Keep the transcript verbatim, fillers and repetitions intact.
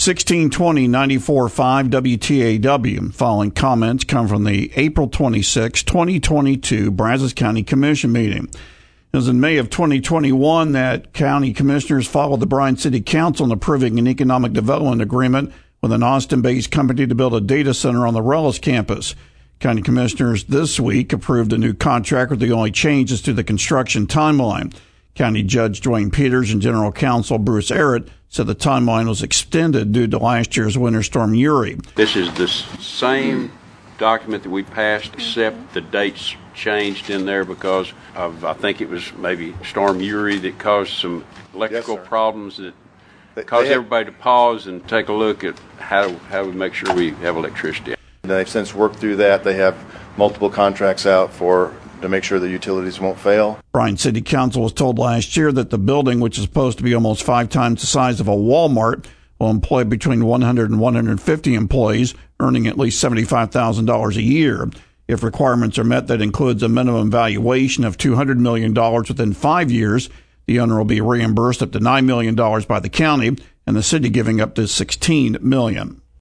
sixteen twenty ninety-four point five W T A W. Following comments come from the April twenty-sixth, twenty twenty-two Brazos County Commission meeting. It was in May of twenty twenty-one that county commissioners followed the Bryan City Council in approving an economic development agreement with an Austin-based company to build a data center on the Rellis campus. County commissioners this week approved a new contract with the only changes to the construction timeline. County Judge Dwayne Peters and General Counsel Bruce Arrett said the timeline was extended due to last year's Winter Storm Uri. This is the same document that we passed, except the dates changed in there because of, I think it was maybe Storm Uri that caused some electrical yes, problems that they, caused they have, everybody to pause and take a look at how, how we make sure we have electricity. They've since worked through that. They have multiple contracts out for to make sure the utilities won't fail. Bryan City Council was told last year that the building, which is supposed to be almost five times the size of a Walmart, will employ between one hundred and one hundred fifty employees, earning at least seventy-five thousand dollars a year. If requirements are met, that includes a minimum valuation of two hundred million dollars within five years. The owner will be reimbursed up to nine million dollars by the county, and the city giving up to sixteen million dollars.